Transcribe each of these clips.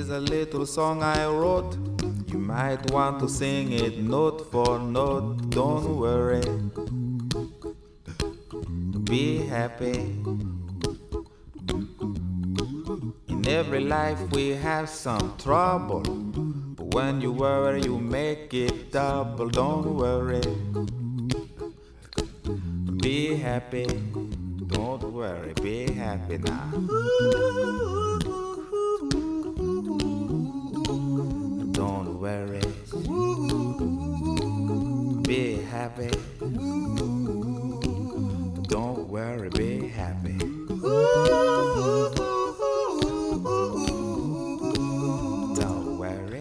is a little song I wrote. You might want to sing it note for note. Don't worry, be happy. In every life we have some trouble, but when you worry you make it double. Don't worry, be happy. Don't worry, be happy now. Don't worry, be happy. Don't worry, be happy. Don't worry,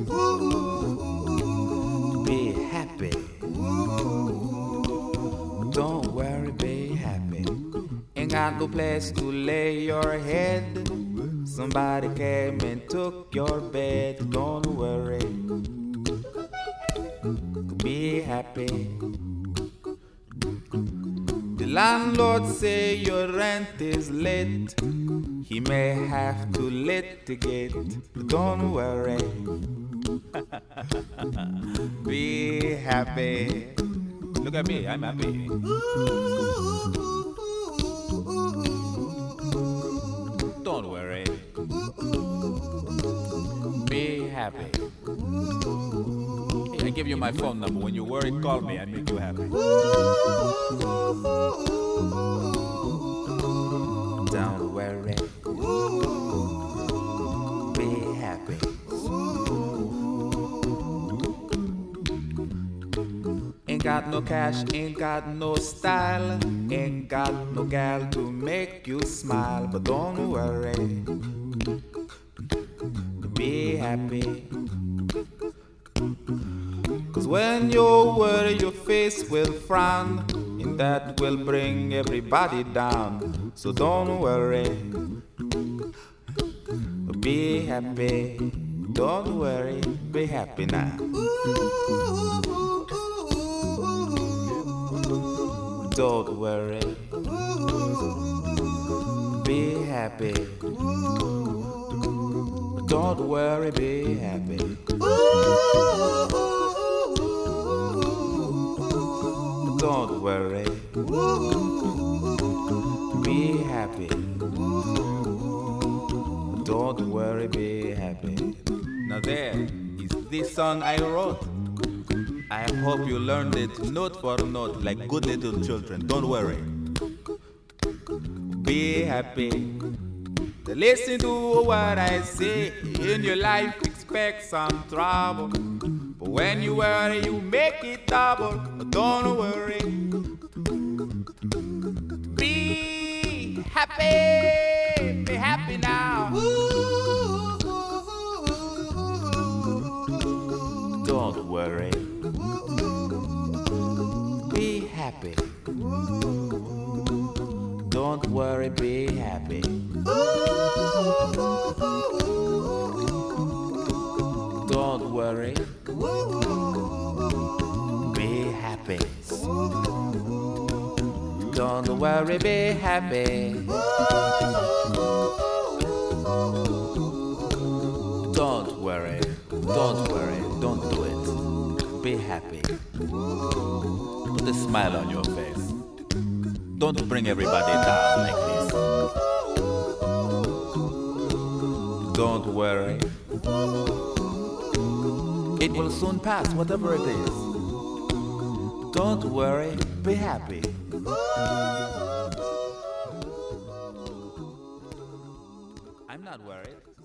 be happy. Don't worry, be happy. Ain't got no place to lay your head. Somebody came and took your bed. Don't worry, be happy. The landlord say your rent is late. He may have to litigate. Don't worry, be happy. Look at me, I'm happy. Don't worry, be happy. Hey, I give you my phone number. When you worry, call me. I make you happy. Don't worry, be happy. Ain't got no cash, ain't got no style, ain't got no gal to make you smile. But don't worry, be happy. 'Cause when you worry your face will frown, and that will bring everybody down. So don't worry, be happy. Don't worry, be happy now. Don't worry, be happy. Don't worry, be happy. Don't worry, be happy. Don't worry, be happy. Now there is this song I wrote. I hope you learned it note for note like good little children. Don't worry, be happy. Listen to what I say. In your life expect some trouble, but when you worry you make it double. Don't worry, be happy. Be happy now. Don't worry, be happy. Don't worry, be happy. Don't worry, be happy. Don't worry, be happy. Don't worry, don't do it. Be happy. Put a smile on your face. Don't bring everybody down like this. Don't worry, it will soon pass, whatever it is. Don't worry, be happy. I'm not worried.